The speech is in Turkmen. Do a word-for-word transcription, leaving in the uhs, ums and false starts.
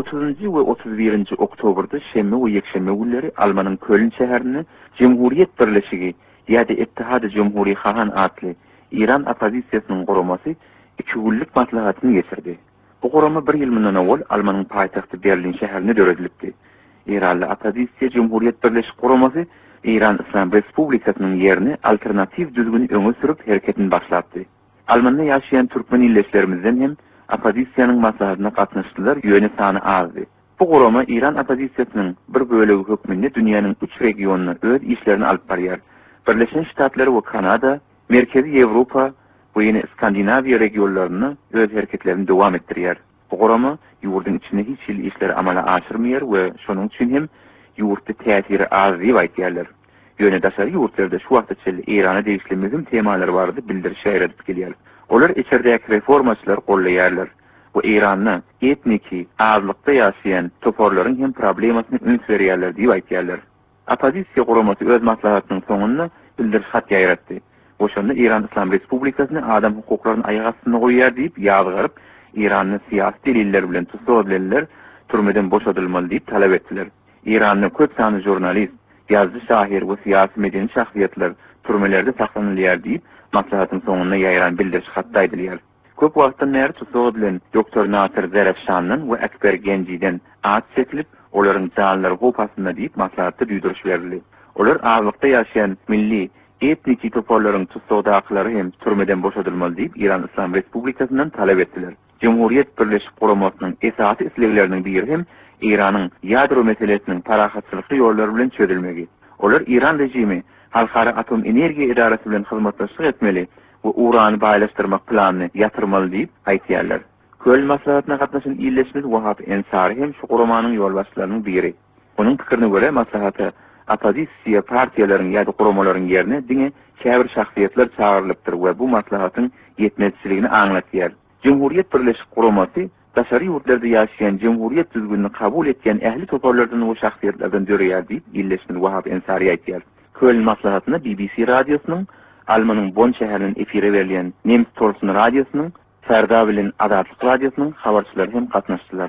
otuzuncu we otuz birinci oktoberde şemme we yekşemme günleri Almanyň Köln şäherini Cumhuriyet Birleşigi ýa-da Ittihady Cumhuri Hahan atly İran opozisiýasynyň guramasy iki günlik maslahatyny geçirdi. Bu gurama bir ýyl mundan awal Almanyň paýtagty Berlin şäherine döredilipdi. İranly opozisiýa Cumhuriyet Birleşik guramasy İran Islam Respublikasynyň ýerini alternativ düzgün öňe sürüp hereketini başlatdy. Almanyňda ýaşaýan türkmen illeşlerimizden hem opozisiýanyň maslahatyna gatnaşdylar, ýöne sany azdy. Bu gurama İran opozisiýasynyň bir bölegi hökmünde dünýäniň üç regionuna öz işlerini alyp barýar. Birleşen Ştatlary we Kanada, Merkezi Ýewropa we ýene Skandinawiýa regionlaryny öz hereketlerini dowam etdirýär. Bu gurama ýurdyň içinde hiç ýyl işleri amala aşyrmaýar we şonuň üçin hem ýurtda täsiri az diýip aýtýarlar. Ýöne daşary ýurtlarda şu wagtçyly Irana degişli mühim temalar bardy bildirişler edip gelýär. Olar içeridäki reformaçylar gollaýarlar. Bu Iranyň etniki, azlykda ýaşaýan toporlaryň hem problemasyny öňe sürýärler diýip aýtýarlar. Opozisiýa guramasy öz maslahatynyň soňunda bildiriş hat ýaýratdy. Oşonda İran Islam Respublikasyny adam hukuklaryny aýak astyna goýýar diýip ýazygyryp, İranyň syýasy deliller bilen tutulýanlar türmeden boşadylmaly diýip talap etdiler. İranyň köp sany jurnalist, ýazgy şahyr we syýasy medeni şahsiýetler türmelerde saklanylýar diýip maslahatyň soňunda ýaýran bildiriş hatda aýdylýar. Köp wagtdan beri tutulýan Doktor Nasir Zarafşanyň we Ekber Genji'den at çekilip, olaryň canlary gopasyna diýip maslahatda duýduruş berildi. Olar azlykda ýaşaýan milli etniki toporlaryň tutulýanlary hem türmeden boşadylmaly diýip İran Islam Respublikasyndan talap etdiler. Cumhuriyet Birleşik Guramasynyň esasy isleglerinden biri hem İranyň ýadro meselesiniň parahatçylyky ýollary bilen çözülmegi. Olar İran rejimi Halkara Atom Energiýa Idarasy bilen hyzmatlaşyk etmeli we urany baýlaşdyrmak planyny ýatyrmaly diýip aýtýarlar. Köln maslahatyna gatnaşan illeşmeli Wahap Ensari hem şu guramanyň ýolbaşçylarynyň biri. Onuň pikirine görä maslahaty opozisiýa partiýalaryň ýa-da guramalaryň ýerine diňe käbir şahsiýetler çağırlypdyr we bu maslahatyň ýetmezçiligini aňlatýar. Cumhuriyet Birleşik Guramasy daşary ýurtlarda ýaşaýan Cumhuriyet düzgünini kabul etýän ähli toporlardan we şahsiýetlerden döreýär diýip illeşmeli Wahap Ensari aýtýar. Köln maslahatyna B B C radiosynyň, Almanyň Bonn şäheriniň efire berilýän Nems Torsun radiosynyň, Ferda bilen Adatlyk radiosynyň habarçylary hem gatnaşdylar.